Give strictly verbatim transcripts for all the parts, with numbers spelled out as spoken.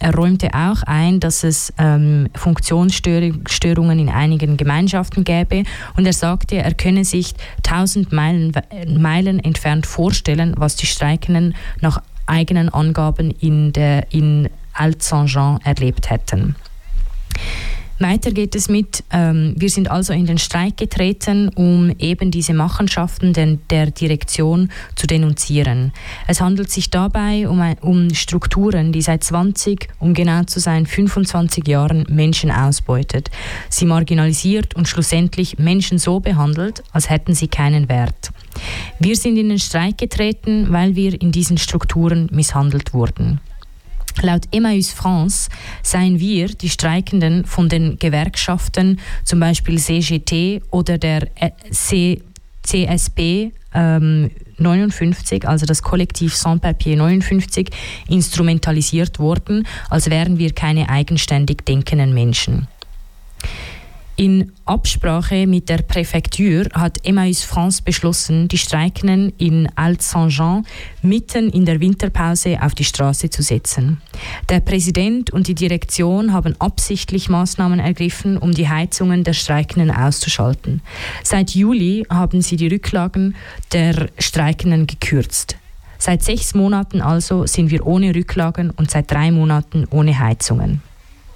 Er räumte auch ein, dass es ähm, Funktionsstörungen in einigen Gemeinschaften gäbe und er sagte, er könne sich tausend Meilen, Meilen entfernt vorstellen, was die Streikenden nach eigenen Angaben in, der, in Alt-Saint-Jean erlebt hätten. Weiter geht es mit, ähm, wir sind also in den Streik getreten, um eben diese Machenschaften der, der Direktion zu denunzieren. Es handelt sich dabei um, ein, um Strukturen, die seit zwanzig, um genau zu sein, fünfundzwanzig Jahren Menschen ausbeutet, sie marginalisiert und schlussendlich Menschen so behandelt, als hätten sie keinen Wert. Wir sind in den Streik getreten, weil wir in diesen Strukturen misshandelt wurden. Laut Emmaüs France seien wir, die Streikenden, von den Gewerkschaften, zum Beispiel C G T oder der C S P ähm, neunundfünfzig, also das Kollektiv Sans-Papier neunundfünfzig, instrumentalisiert worden, als wären wir keine eigenständig denkenden Menschen. In Absprache mit der Präfektur hat Emmaüs France beschlossen, die Streikenden in Alt-Saint-Jean mitten in der Winterpause auf die Straße zu setzen. Der Präsident und die Direktion haben absichtlich Maßnahmen ergriffen, um die Heizungen der Streikenden auszuschalten. Seit Juli haben sie die Rücklagen der Streikenden gekürzt. Seit sechs Monaten also sind wir ohne Rücklagen und seit drei Monaten ohne Heizungen.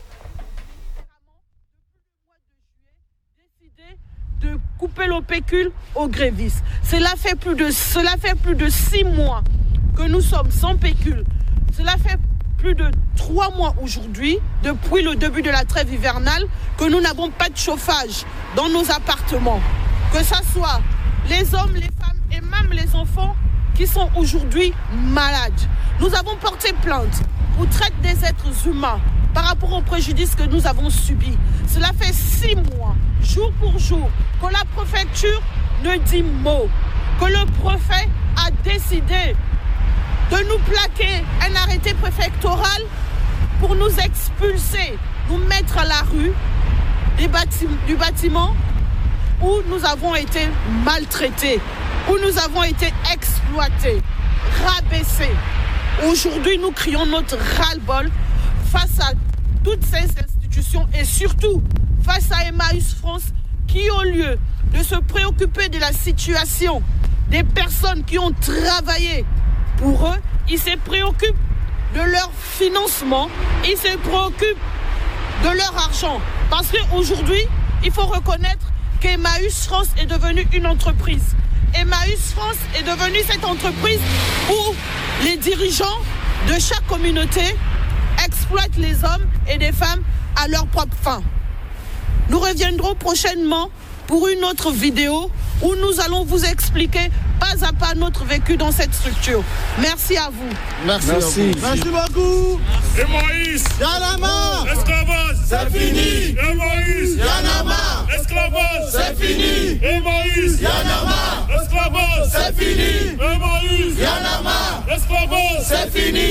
De couper le pécule aux grévistes. Cela fait plus de, cela fait plus de six mois que nous sommes sans pécule. Cela fait plus de trois mois aujourd'hui, depuis le début de la trêve hivernale, que nous n'avons pas de chauffage dans nos appartements. Que ce soit les hommes, les femmes et même les enfants qui sont aujourd'hui malades. Nous avons porté plainte pour traite des êtres humains par rapport aux préjudices que nous avons subis. Cela fait six mois, jour pour jour, que la préfecture ne dit mot, que le préfet a décidé de nous plaquer un arrêté préfectoral pour nous expulser, nous mettre à la rue des bâtim- du bâtiment où nous avons été maltraités, où nous avons été exploités, rabaissés. Aujourd'hui, nous crions notre ras-le-bol face à toutes ces institutions et surtout face à Emmaüs France qui, au lieu de se préoccuper de la situation des personnes qui ont travaillé pour eux, ils se préoccupent de leur financement, ils se préoccupent de leur argent. Parce qu'aujourd'hui, il faut reconnaître qu'Emmaüs France est devenue une entreprise. Emmaüs France est devenue cette entreprise où les dirigeants de chaque communauté exploitent les hommes et les femmes à leur propre fin. Nous reviendrons prochainement pour une autre vidéo où nous allons vous expliquer pas à pas notre vécu dans cette structure. Merci à vous. Merci. Merci, Merci beaucoup. Emmaüs, Yanama, esclavage, c'est fini. Emmaüs, Yanama, esclavage, c'est fini. Emmaüs, Yanama, esclavage, c'est fini. Emmaüs, Yanama, esclavage, c'est fini.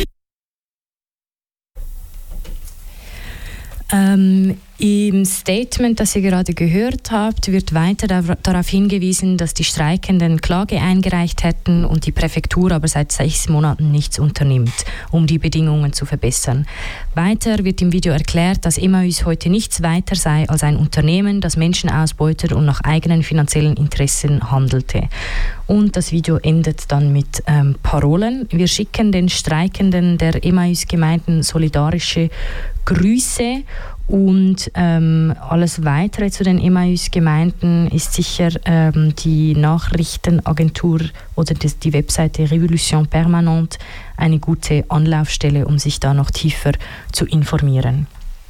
Ähm, Im Statement, das ihr gerade gehört habt, wird weiter darauf hingewiesen, dass die Streikenden Klage eingereicht hätten und die Präfektur aber seit sechs Monaten nichts unternimmt, um die Bedingungen zu verbessern. Weiter wird im Video erklärt, dass Emmaüs heute nichts weiter sei als ein Unternehmen, das Menschen ausbeutet und nach eigenen finanziellen Interessen handelte. Und das Video endet dann mit ähm, Parolen. Wir schicken den Streikenden der Emmaüs-Gemeinden solidarische Grüße und ähm, alles Weitere zu den Emmaüs-Gemeinden ist sicher ähm, die Nachrichtenagentur oder das, die Webseite Révolution Permanente eine gute Anlaufstelle, um sich da noch tiefer zu informieren.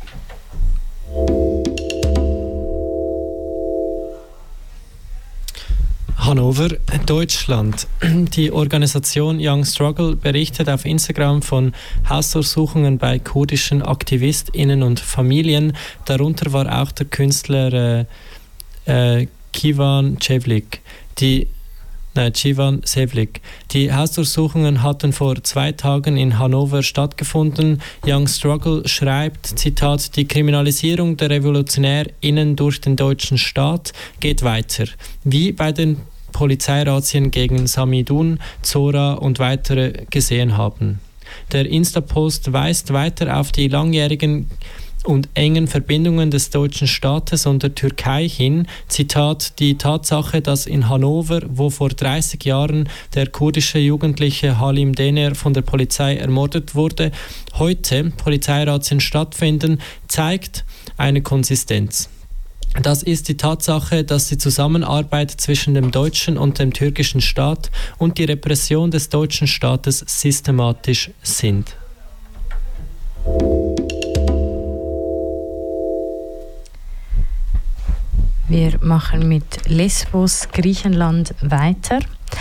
Hannover, Deutschland. Die Organisation Young Struggle berichtet auf Instagram von Hausdurchsuchungen bei kurdischen AktivistInnen und Familien. Darunter war auch der Künstler äh, äh, Civan Cevlik. Die Nein, Civan Cevlik. Die Hausdurchsuchungen hatten vor zwei Tagen in Hannover stattgefunden. Young Struggle schreibt, Zitat, die Kriminalisierung der RevolutionärInnen durch den deutschen Staat geht weiter. Wie bei den Polizeirazzien gegen Samidun, Zora und weitere gesehen haben. Der Insta-Post weist weiter auf die langjährigen und engen Verbindungen des deutschen Staates und der Türkei hin. Zitat: Die Tatsache, dass in Hannover, wo vor dreißig Jahren der kurdische Jugendliche Halim Dener von der Polizei ermordet wurde, heute Polizeirazzien stattfinden, zeigt eine Konsistenz. Das ist die Tatsache, dass die Zusammenarbeit zwischen dem deutschen und dem türkischen Staat und die Repression des deutschen Staates systematisch sind. Wir machen mit Lesbos, Griechenland, weiter.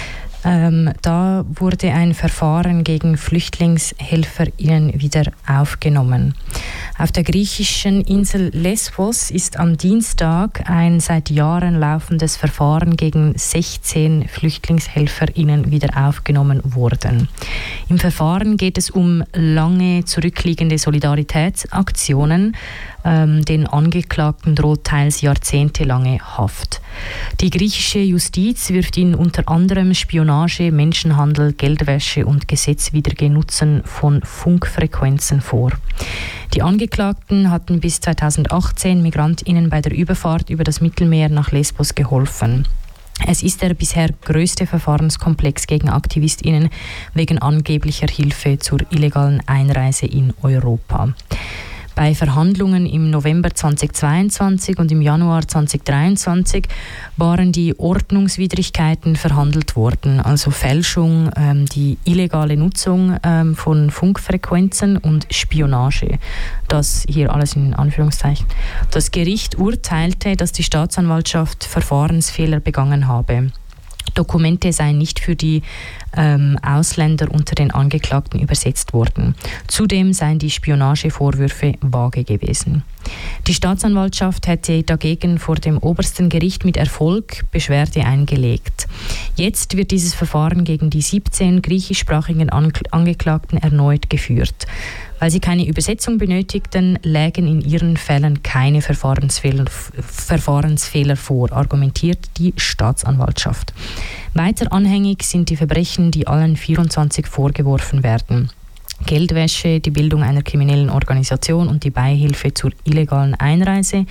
Ähm, da wurde ein Verfahren gegen FlüchtlingshelferInnen wieder aufgenommen. Auf der griechischen Insel Lesbos ist am Dienstag ein seit Jahren laufendes Verfahren gegen sechzehn FlüchtlingshelferInnen wieder aufgenommen worden. Im Verfahren geht es um lange zurückliegende Solidaritätsaktionen. Ähm, den Angeklagten droht teils jahrzehntelange Haft. Die griechische Justiz wirft ihnen unter anderem Spionage, Menschenhandel, Geldwäsche und gesetzwidrige Nutzen von Funkfrequenzen vor. Die Angeklagten hatten bis zweitausendachtzehn MigrantInnen bei der Überfahrt über das Mittelmeer nach Lesbos geholfen. Es ist der bisher größte Verfahrenskomplex gegen AktivistInnen wegen angeblicher Hilfe zur illegalen Einreise in Europa. Bei Verhandlungen im November zweitausendzweiundzwanzig und im Januar zweitausenddreiundzwanzig waren die Ordnungswidrigkeiten verhandelt worden, also Fälschung, ähm, die illegale Nutzung ähm, von Funkfrequenzen und Spionage. Das hier alles in Anführungszeichen. Das Gericht urteilte, dass die Staatsanwaltschaft Verfahrensfehler begangen habe. Dokumente seien nicht für die ähm, Ausländer unter den Angeklagten übersetzt worden. Zudem seien die Spionagevorwürfe vage gewesen. Die Staatsanwaltschaft hätte dagegen vor dem obersten Gericht mit Erfolg Beschwerde eingelegt. Jetzt wird dieses Verfahren gegen die siebzehn griechischsprachigen Angeklagten erneut geführt. Weil sie keine Übersetzung benötigten, lägen in ihren Fällen keine Verfahrensfehler, Verfahrensfehler vor, argumentiert die Staatsanwaltschaft. Weiter anhängig sind die Verbrechen, die allen vierundzwanzig vorgeworfen werden. Geldwäsche, die Bildung einer kriminellen Organisation und die Beihilfe zur illegalen Einreise.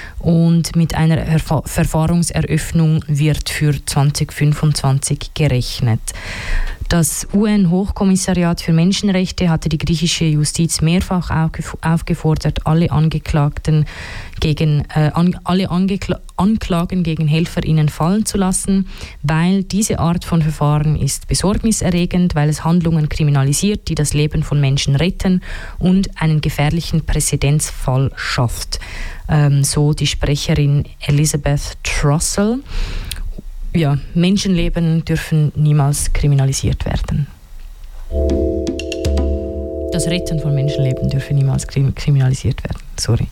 Und mit einer Erfa- Verfahrungseröffnung wird für zweitausendfünfundzwanzig gerechnet. Das U N-Hochkommissariat für Menschenrechte hatte die griechische Justiz mehrfach aufgef- aufgefordert, alle Angeklagten gegen äh, an, alle Angekla- Anklagen gegen HelferInnen fallen zu lassen, weil diese Art von Verfahren ist besorgniserregend, weil es Handlungen kriminalisiert, die das Leben von Menschen retten und einen gefährlichen Präzedenzfall schafft. Ähm, so die Sprecherin Elizabeth Trussell. Ja, Menschenleben dürfen niemals kriminalisiert werden. Das Retten von Menschenleben dürfe niemals kriminalisiert werden. Sorry.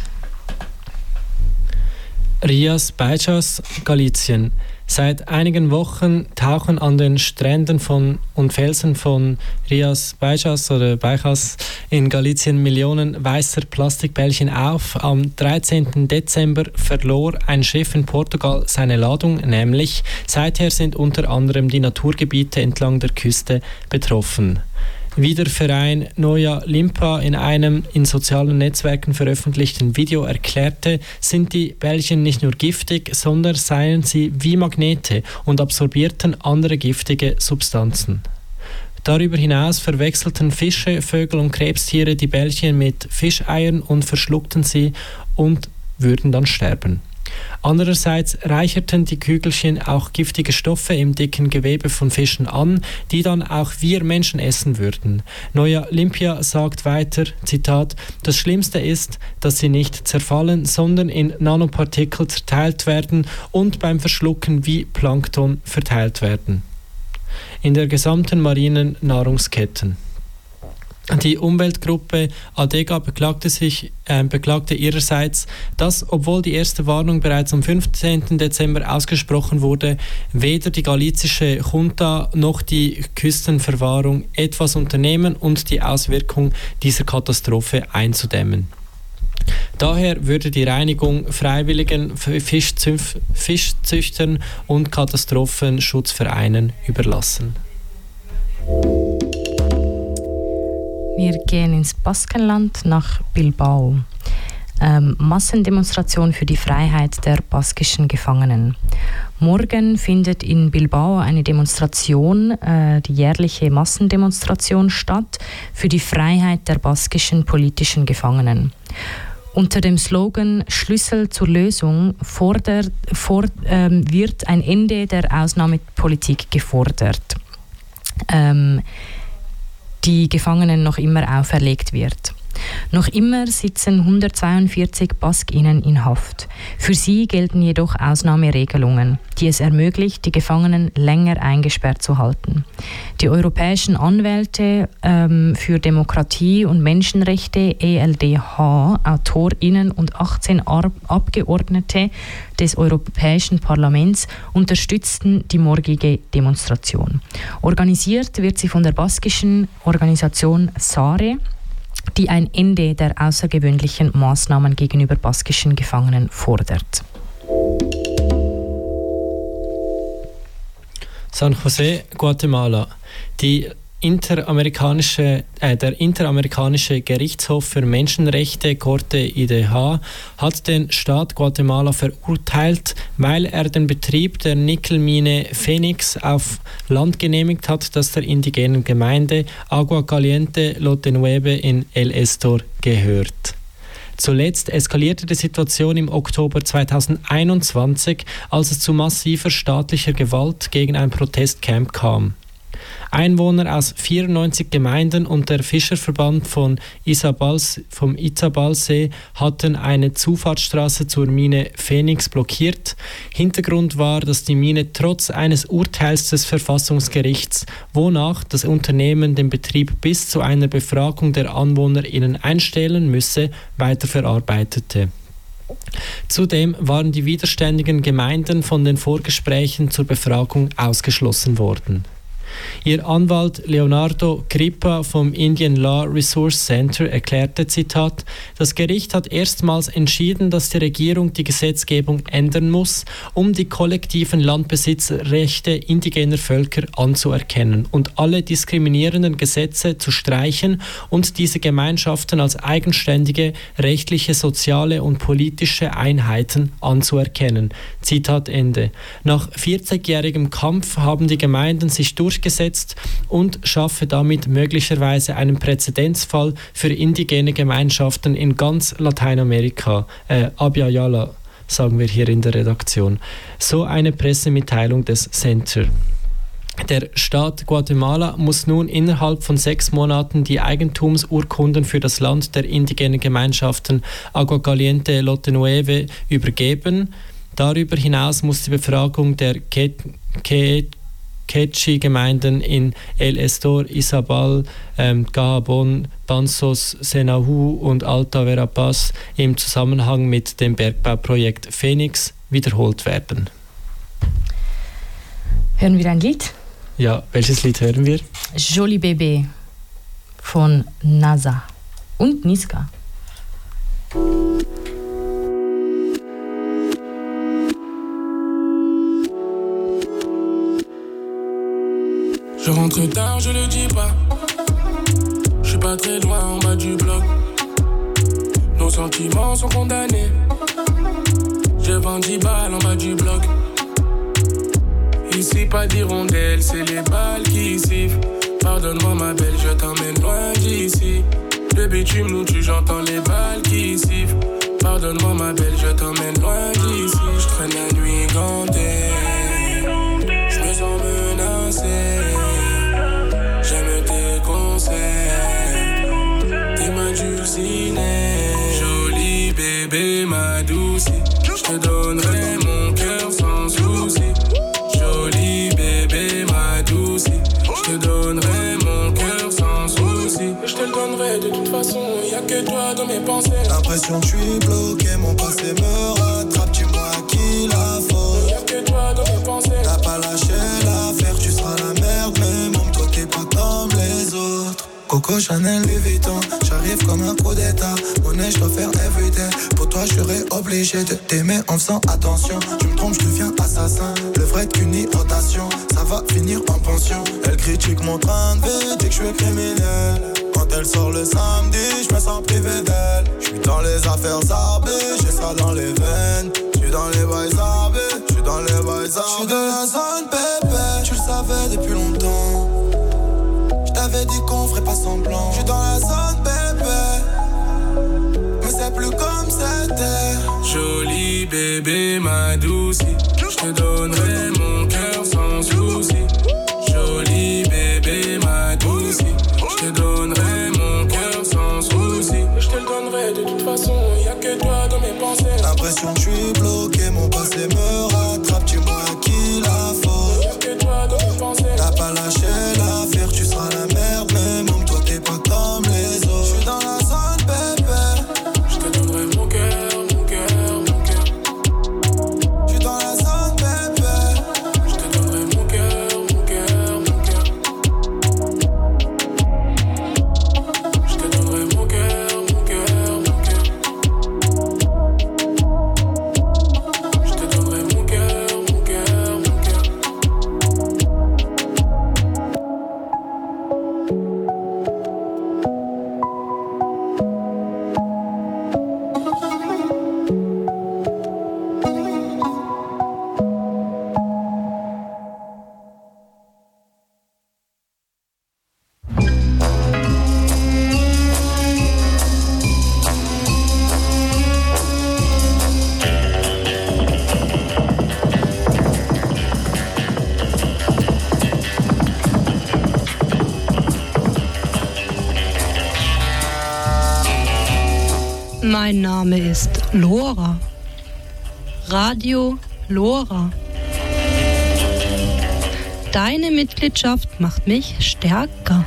Rias Baixas, Galicien. Seit einigen Wochen tauchen an den Stränden von und Felsen von Rias Baixas oder Baixas in Galicien Millionen weißer Plastikbällchen auf. Am dreizehnten Dezember verlor ein Schiff in Portugal seine Ladung, nämlich seither sind unter anderem die Naturgebiete entlang der Küste betroffen. Wie der Verein Noja Limpa in einem in sozialen Netzwerken veröffentlichten Video erklärte, sind die Bällchen nicht nur giftig, sondern seien sie wie Magnete und absorbierten andere giftige Substanzen. Darüber hinaus verwechselten Fische, Vögel und Krebstiere die Bällchen mit Fischeiern und verschluckten sie und würden dann sterben. Andererseits reicherten die Kügelchen auch giftige Stoffe im dicken Gewebe von Fischen an, die dann auch wir Menschen essen würden. Noja Limpa sagt weiter, Zitat, das Schlimmste ist, dass sie nicht zerfallen, sondern in Nanopartikel zerteilt werden und beim Verschlucken wie Plankton verteilt werden. In der gesamten marinen Nahrungsketten. Die Umweltgruppe ADEGA beklagte, sich, äh, beklagte ihrerseits, dass, obwohl die erste Warnung bereits am fünfzehnten Dezember ausgesprochen wurde, weder die galizische Junta noch die Küstenverwahrung etwas unternehmen und die Auswirkung dieser Katastrophe einzudämmen. Daher würde die Reinigung freiwilligen Fischzüf- Fischzüchtern und Katastrophenschutzvereinen überlassen. Wir gehen ins Baskenland nach Bilbao. Ähm, Massendemonstration für die Freiheit der baskischen Gefangenen. Morgen findet in Bilbao eine Demonstration, äh, die jährliche Massendemonstration statt, für die Freiheit der baskischen politischen Gefangenen. Unter dem Slogan Schlüssel zur Lösung fordert, for, ähm, wird ein Ende der Ausnahmepolitik gefordert, ähm, die Gefangenen noch immer auferlegt wird. Noch immer sitzen hundertzweiundvierzig Baskinnen in Haft. Für sie gelten jedoch Ausnahmeregelungen, die es ermöglicht, die Gefangenen länger eingesperrt zu halten. Die europäischen Anwälte ähm, für Demokratie und Menschenrechte E L D H, AutorInnen und achtzehn Ar- Abgeordnete des Europäischen Parlaments unterstützten die morgige Demonstration. Organisiert wird sie von der baskischen Organisation SARE, die ein Ende der außergewöhnlichen Maßnahmen gegenüber baskischen Gefangenen fordert. San José, Guatemala. Die Interamerikanische, äh, der Interamerikanische Gerichtshof für Menschenrechte, Corte I D H, hat den Staat Guatemala verurteilt, weil er den Betrieb der Nickelmine Phoenix auf Land genehmigt hat, das der indigenen Gemeinde Agua Caliente Lote Nueve in El Estor gehört. Zuletzt eskalierte die Situation im Oktober zweitausendeinundzwanzig, als es zu massiver staatlicher Gewalt gegen ein Protestcamp kam. Einwohner aus vierundneunzig Gemeinden und der Fischerverband von Izabals, vom Izabalsee hatten eine Zufahrtsstraße zur Mine Phoenix blockiert. Hintergrund war, dass die Mine trotz eines Urteils des Verfassungsgerichts, wonach das Unternehmen den Betrieb bis zu einer Befragung der AnwohnerInnen einstellen müsse, weiterverarbeitete. Zudem waren die widerständigen Gemeinden von den Vorgesprächen zur Befragung ausgeschlossen worden. Ihr Anwalt Leonardo Crippa vom Indian Law Resource Center erklärte, Zitat, das Gericht hat erstmals entschieden, dass die Regierung die Gesetzgebung ändern muss, um die kollektiven Landbesitzrechte indigener Völker anzuerkennen und alle diskriminierenden Gesetze zu streichen und diese Gemeinschaften als eigenständige rechtliche, soziale und politische Einheiten anzuerkennen. Zitat Ende. Nach vierzigjährigem Kampf haben die Gemeinden sich durchgesetzt und schaffe damit möglicherweise einen Präzedenzfall für indigene Gemeinschaften in ganz Lateinamerika. Äh, Abya Yala, sagen wir hier in der Redaktion. So eine Pressemitteilung des Center. Der Staat Guatemala muss nun innerhalb von sechs Monaten die Eigentumsurkunden für das Land der indigenen Gemeinschaften Agua Caliente Lote Nueve übergeben. Darüber hinaus muss die Befragung der Ke Ke Quechua-Gemeinden in El Estor, Izabal, ähm, Gahabon, Banzos, Senahu und Alta Verapaz im Zusammenhang mit dem Bergbauprojekt Phoenix wiederholt werden. Hören wir ein Lied? Ja, welches Lied hören wir? Joli Bébé von NASA und Niska. Je rentre tard, je le dis pas. Je suis pas très loin en bas du bloc. Nos sentiments sont condamnés. Je vends dix balles en bas du bloc. Ici pas d'hirondelle, c'est les balles qui sifflent. Pardonne-moi ma belle, je t'emmène loin d'ici. Le bitume nous tue, j'entends les balles qui sifflent. Pardonne-moi ma belle, je t'emmène loin d'ici. Je traîne la nuit gantée. Je me sens menacé. J'aime tes conseils, t'es ma dulcinée. Joli bébé, ma douce, je te donnerai mon cœur sans souci. Joli bébé, ma douce, je te donnerai mon cœur sans souci. Je te le donnerai de toute façon, y'a que toi dans mes pensées. L'impression que je suis bloqué, mon passé me rattrape, dis-moi à qui la faute. Y'a que toi dans mes pensées. T'as pas lâché l'affaire, tu seras la merde, mais mon toi t'es pas comme les autres. Coco Chanel, Louis Vuitton, j'arrive comme un coup d'état. Monnaie, je dois faire everyday. Pour toi, je serais obligé de t'aimer en faisant attention. Tu me trompes, je deviens assassin. Le vrai qu'une rotation, ça va finir en pension. Elle critique mon train de vie, dit que je suis criminel. Quand elle sort le samedi, je me sens privé d'elle. Je suis dans les affaires arbées, j'ai ça dans les veines. Je suis dans les bails arbés, je suis dans les bails arbés. Je suis dans la zone bébé, tu le savais depuis longtemps. Je t'avais dit qu'on ferait pas semblant. Je suis dans la zone bébé, mais c'est plus comme c'était. Joli bébé ma douce, je te donnerai mon cœur sans souci. Joli bébé ma douce, je te donnerai mon cœur sans souci. Je te le donnerai de toute façon, y'a que toi dans mes pensées. L'impression que je suis bloqué, mon passé me rattrape. Dis-moi à qui la faute. Y'a que toi dans mes pensées. T'as pas lâché l'affaire, tu seras la merde. Mais même toi t'es pas comme les autres. Je suis dans la zone bébé, je te donnerai mon cœur, mon cœur, mon cœur. Je suis dans la zone bébé, je te donnerai mon cœur, mon cœur, mon cœur. Je te donnerai mon cœur, mon cœur, mon cœur. Je te donnerai mon cœur, mon cœur, mon cœur. Mein Name ist Lora. Radio Lora. Deine Mitgliedschaft macht mich stärker.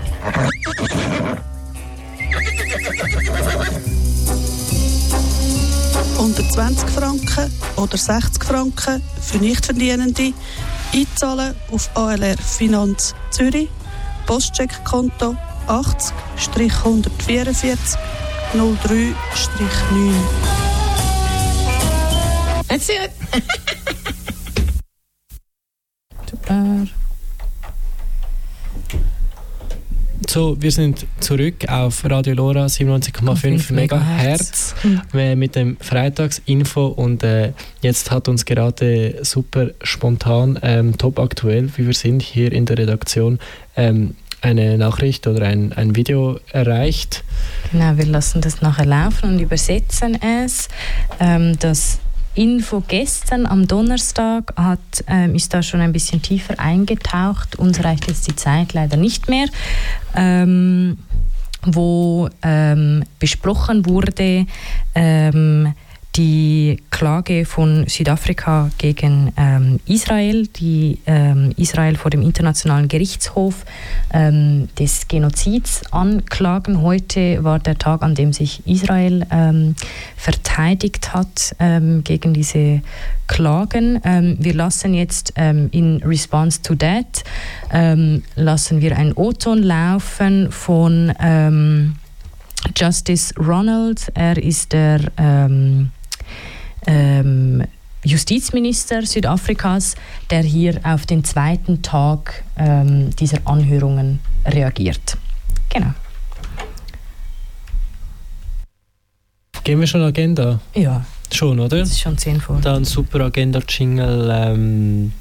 Unter zwanzig Franken oder sechzig Franken für Nichtverdienende einzahlen auf A L R Finanz Zürich, Postcheckkonto achtzig hundertvierundvierzig null drei neun. That's it. Super. So, wir sind zurück auf Radio Lora siebenundneunzig Komma fünf Megahertz äh, mit dem Freitagsinfo und äh, jetzt hat uns gerade super spontan, ähm, top aktuell, wie wir sind hier in der Redaktion, ähm, eine Nachricht oder ein, ein Video erreicht. Genau, wir lassen das nachher laufen und übersetzen es. Ähm, das Info gestern am Donnerstag hat, ähm, ist da schon ein bisschen tiefer eingetaucht. Uns reicht jetzt die Zeit leider nicht mehr. Ähm, wo ähm, besprochen wurde, ähm, die Klage von Südafrika gegen ähm, Israel, die ähm, Israel vor dem Internationalen Gerichtshof ähm, des Genozids anklagen. Heute war der Tag, an dem sich Israel ähm, verteidigt hat ähm, gegen diese Klagen. Ähm, wir lassen jetzt ähm, in response to that ähm, lassen wir einen O-Ton laufen von ähm, Justice Ronald. Er ist der ähm, ähm, Justizminister Südafrikas, der hier auf den zweiten Tag ähm, dieser Anhörungen reagiert. Genau. Gehen wir schon Agenda? Ja. Schon, oder? Das ist schon zehn vor. Dann super Agenda-Jingle. Ähm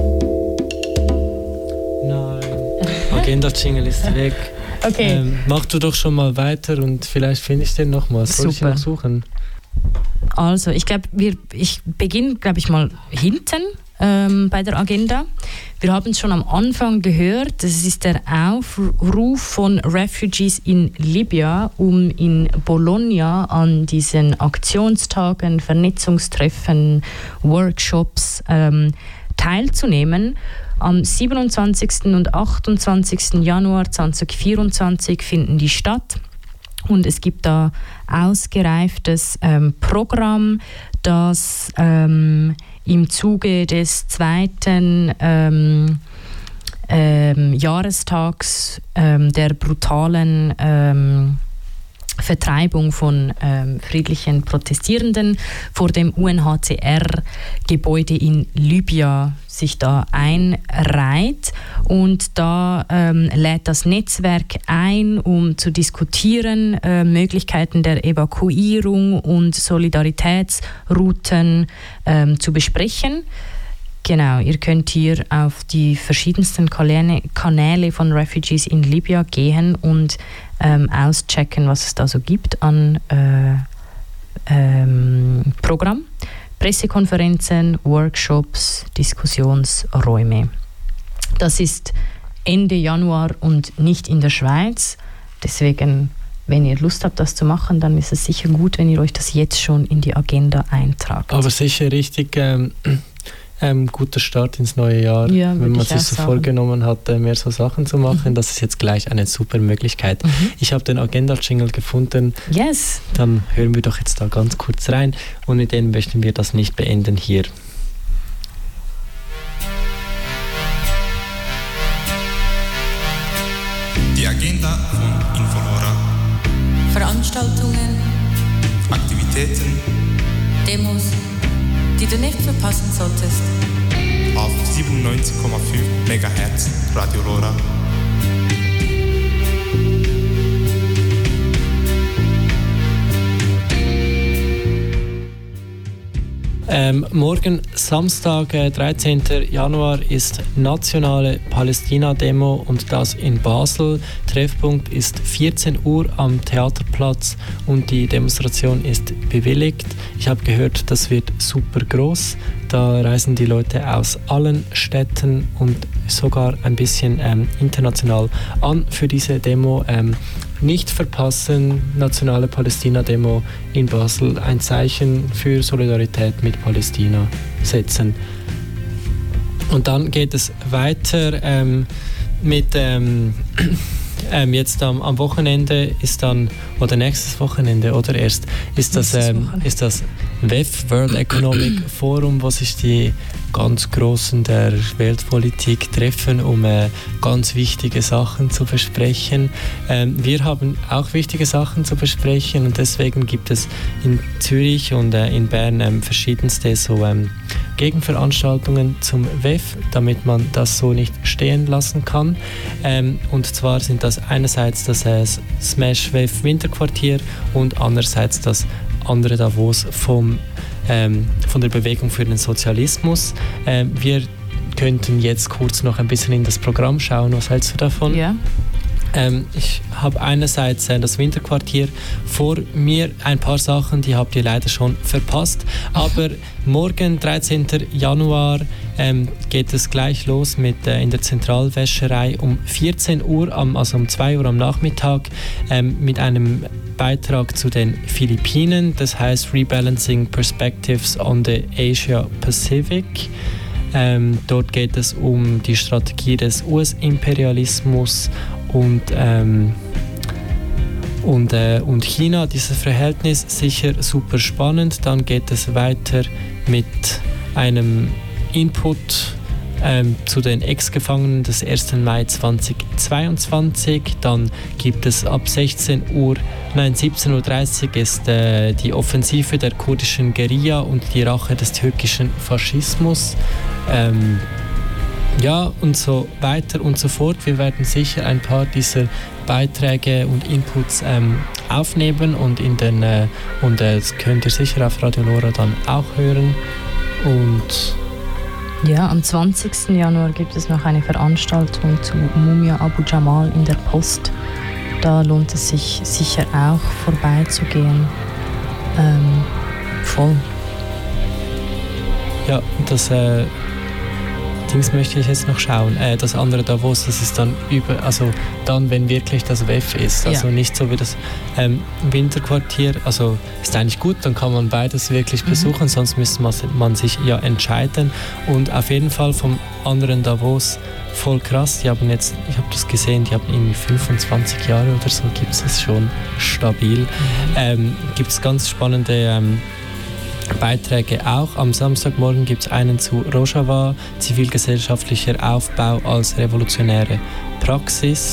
Nein. Agenda-Jingle ist weg. Okay. Ähm, mach du doch schon mal weiter und vielleicht finde ich den nochmal. Soll ich ihn noch suchen? Also, ich glaube, ich beginne, glaube ich, mal hinten ähm, bei der Agenda. Wir haben es schon am Anfang gehört, das ist der Aufruf von Refugees in Libya, um in Bologna an diesen Aktionstagen, Vernetzungstreffen, Workshops ähm, teilzunehmen. Am siebenundzwanzigsten und achtundzwanzigsten Januar zweitausendvierundzwanzig finden die statt. Und es gibt da ausgereiftes ähm, Programm, das ähm, im Zuge des zweiten ähm, ähm, Jahrestags ähm, der brutalen ähm, Vertreibung von ähm, friedlichen Protestierenden vor dem U N H C R-Gebäude in Libya sich da einreiht. Und da ähm, lädt das Netzwerk ein, um zu diskutieren, äh, Möglichkeiten der Evakuierung und Solidaritätsrouten ähm, zu besprechen. Genau, ihr könnt hier auf die verschiedensten Kanäle, Kanäle von Refugees in Libya gehen und ähm, auschecken, was es da so gibt an äh, ähm, Programm. Pressekonferenzen, Workshops, Diskussionsräume. Das ist Ende Januar und nicht in der Schweiz. Deswegen, wenn ihr Lust habt, das zu machen, dann ist es sicher gut, wenn ihr euch das jetzt schon in die Agenda eintragt. Aber sicher richtig ähm, ähm, guter Start ins neue Jahr, ja, wenn man sich so sagen. vorgenommen hat, mehr so Sachen zu machen. Mhm. Das ist jetzt gleich eine super Möglichkeit. Mhm. Ich habe den Agenda-Jingle gefunden. Yes. Dann hören wir doch jetzt da ganz kurz rein und mit dem möchten wir das nicht beenden hier. Die Agenda von Infolora. Veranstaltungen, Aktivitäten, Demos, die du nicht verpassen solltest. Auf siebenundneunzig Komma fünf Megahertz Radio Lora. Ähm, morgen, Samstag, äh, dreizehnten Januar, ist nationale Palästina-Demo und das in Basel. Treffpunkt ist vierzehn Uhr am Theaterplatz und die Demonstration ist bewilligt. Ich habe gehört, das wird super groß. Da reisen die Leute aus allen Städten und sogar ein bisschen ähm, international an für diese Demo. Ähm, Nicht verpassen, nationale Palästina-Demo in Basel, ein Zeichen für Solidarität mit Palästina setzen. Und dann geht es weiter ähm, mit ähm, ähm, jetzt am, am Wochenende ist dann, oder nächstes Wochenende oder erst, ist das, ähm, ist das W E F, World Economic Forum, wo sich die ganz Großen der Weltpolitik treffen, um äh, ganz wichtige Sachen zu besprechen. Ähm, wir haben auch wichtige Sachen zu besprechen und deswegen gibt es in Zürich und äh, in Bern ähm, verschiedenste so ähm, Gegenveranstaltungen zum W E F, damit man das so nicht stehen lassen kann. Ähm, und zwar sind das einerseits das äh, Smash W E F Winterquartier und andererseits das andere Davos vom Ähm, von der Bewegung für den Sozialismus. Ähm, wir könnten jetzt kurz noch ein bisschen in das Programm schauen. Was hältst du davon? Ja. Ähm, ich habe einerseits äh, das Winterquartier vor mir, ein paar Sachen, die habt ihr leider schon verpasst, aber morgen, dreizehnten Januar, ähm, geht es gleich los mit äh, in der Zentralwäscherei um vierzehn Uhr, am, also um zwei Uhr am Nachmittag, ähm, mit einem Beitrag zu den Philippinen, das heißt Rebalancing Perspectives on the Asia Pacific. Ähm, dort geht es um die Strategie des U S-Imperialismus und, ähm, und, äh, und China. Dieses Verhältnis sicher super spannend. Dann geht es weiter mit einem Input ähm, zu den Ex-Gefangenen des ersten Mai zweitausendzweiundzwanzig. Dann gibt es ab sechzehn Uhr, nein, siebzehn Uhr dreißig ist äh, die Offensive der kurdischen Guerilla und die Rache des türkischen Faschismus. Ähm, ja, und so weiter und so fort. Wir werden sicher ein paar dieser Beiträge und Inputs ähm, aufnehmen und in den äh, und äh, das könnt ihr sicher auf Radio Lora dann auch hören. Und ja, am zwanzigsten Januar gibt es noch eine Veranstaltung zu Mumia Abu Jamal in der Post. Da lohnt es sich sicher auch vorbeizugehen. Ähm, voll. Ja, das äh, Dings möchte ich jetzt noch schauen. Äh, das andere Davos, das ist dann über, also dann, wenn wirklich das W E F ist. Also ja. Nicht so wie das ähm, Winterquartier. Also ist eigentlich gut, dann kann man beides wirklich besuchen, mhm. sonst müsste man, man sich ja entscheiden. Und auf jeden Fall vom anderen Davos voll krass. Die haben jetzt, ich habe das gesehen, die haben irgendwie fünfundzwanzig Jahre oder so, gibt es es schon stabil. Mhm. Ähm, gibt es ganz spannende ähm, Beiträge auch. Am Samstagmorgen gibt es einen zu Rojava, zivilgesellschaftlicher Aufbau als revolutionäre Praxis.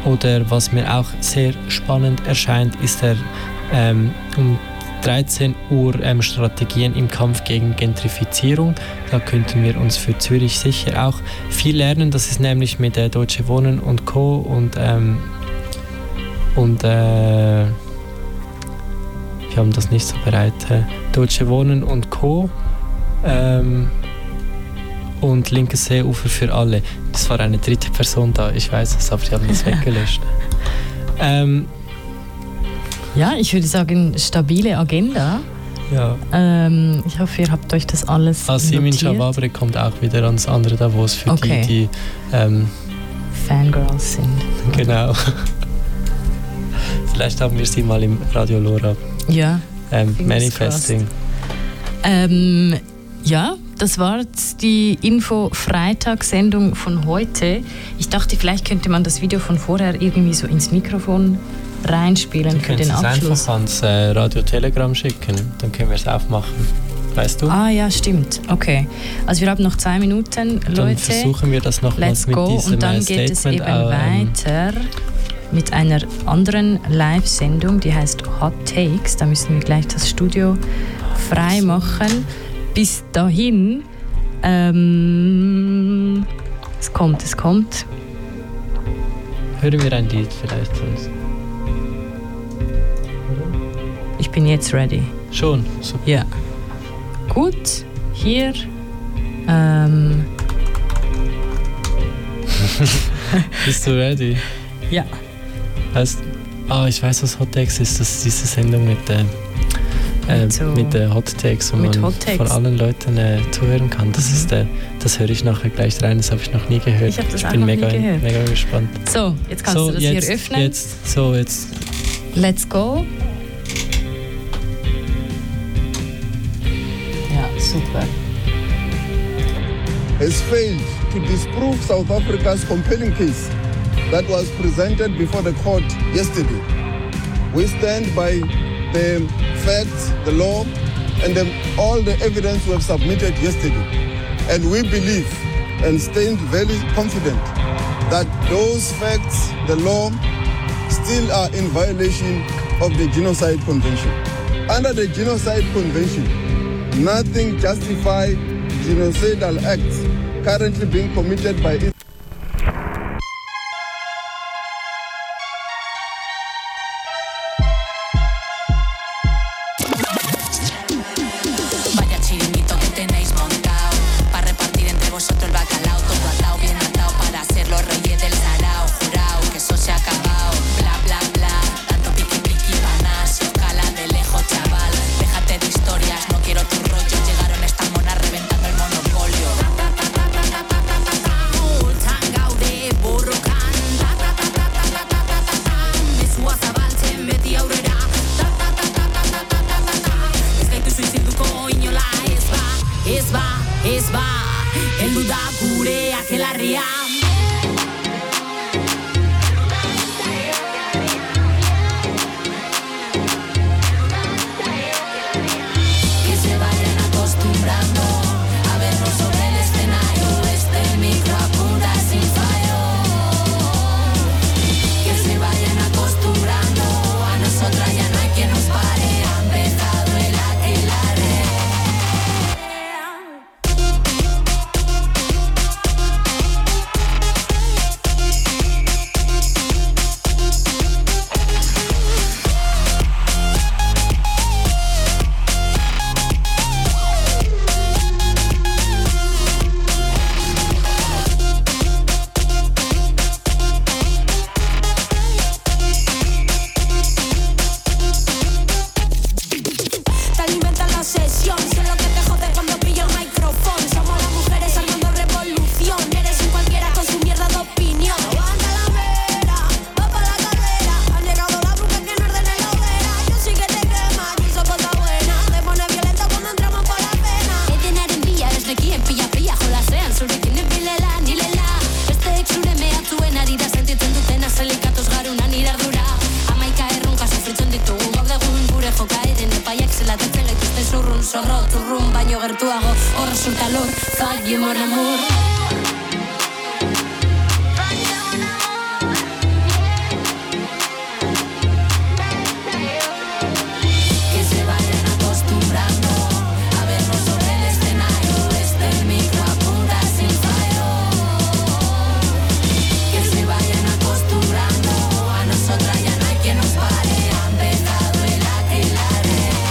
Oder was mir auch sehr spannend erscheint, ist der ähm, um dreizehn Uhr ähm, Strategien im Kampf gegen Gentrifizierung. Da könnten wir uns für Zürich sicher auch viel lernen. Das ist nämlich mit äh, Deutsche Wohnen und Co. und, ähm, und äh, wir haben das nicht so bereit. Äh, Deutsche Wohnen und Co. Ähm, und Linkes Seeufer für alle. Das war eine dritte Person da, ich weiß es, aber die haben das weggelöscht. Ähm, Ja, ich würde sagen, stabile Agenda. Ja. Ähm, ich hoffe, ihr habt euch das alles ah, Simin notiert. Chawabre kommt auch wieder ans andere Davos für okay. die, die ähm, Fangirls sind. Genau. Vielleicht haben wir sie mal im Radio Lora. Ja. Ähm, Manifesting. Ähm, ja, das war die Info-Freitag-Sendung von heute. Ich dachte, vielleicht könnte man das Video von vorher irgendwie so ins Mikrofon reinspielen für den Abschluss. Du kannst es einfach ans äh, Radio Telegram schicken, dann können wir es aufmachen. Weißt du? Ah ja, stimmt. Okay. Also wir haben noch zwei Minuten, Leute. Dann versuchen wir das nochmals mit go. diesem Und dann Statement geht es eben auch, ähm, weiter mit einer anderen Live-Sendung, die heißt Hot Takes. Da müssen wir gleich das Studio frei machen. Bis dahin, ähm, es kommt, es kommt. Hören wir ein Lied vielleicht sonst? Ich bin jetzt ready. Schon? Super. Ja. Gut, hier. Ähm. Bist du ready? Ja. Heißt, ah, ich weiß, was Hot Takes ist. Das ist diese Sendung mit, äh, äh, so mit äh, Hot Takes, wo man Hot Takes. von allen Leuten äh, zuhören kann. Das, mhm. ist, äh, das höre ich nachher gleich rein. Das habe ich noch nie gehört. Ich habe das ich auch bin noch mega, nie gehört. mega gespannt. So, jetzt kannst so, du das jetzt, hier öffnen. Jetzt, so, jetzt. Let's go. Ja, super. Has failed to disprove South Africa's compelling case that was presented before the court yesterday. We stand by the facts, the law, and the, all the evidence we have submitted yesterday. And we believe and stand very confident that those facts, the law, still are in violation of the Genocide Convention. Under the Genocide Convention, nothing justifies genocidal acts currently being committed by Israel. Vaya chiringuito que tenéis montado, para repartir entre vosotros el bacalao, todo atado, bien atado, para hacer los reyes del sarao, jurao, que eso se ha acabado, bla bla bla, tanto piqui piqui panas, se os cala de lejos chaval, déjate de historias, no quiero tus rollos, llegaron estas monas reventando el monopolio. Ez ba, ez ba, heldu da gure akelarria. Que se vayan acostumbrando a vernos sobre el escenario, este micro apunta sin fallo. Que se vayan acostumbrando, a nosotras ya no hay quien nos pare, ha empezado el aquelarre. Te alimentan la sesión, sé lo que te jode cuando pillo el micrófono. Somos las mujeres armando revolución. Eres un cualquiera con su mierda de opinión. Aguanta la vera, va pa' la carrera. Han llegado las brujas que no arden en la hoguera. Yo sí que te quema, yo soy cosa buena. Te pones violenta cuando entramos por la pena. Eden erendia, ez nekien pila pila jolasean. Zurekin epilela, nilela. Beste exure mehatzuen arira sentitzen dutena. Zelikatuz garunan iradura. Amaika erronka sufritzen ditugu. Gaur egun gure jokaeren epaiak zelatatzen gaituzten zurrun. Zorro, turrun, baino gertuago. Hor resulta lor, falle mon amor.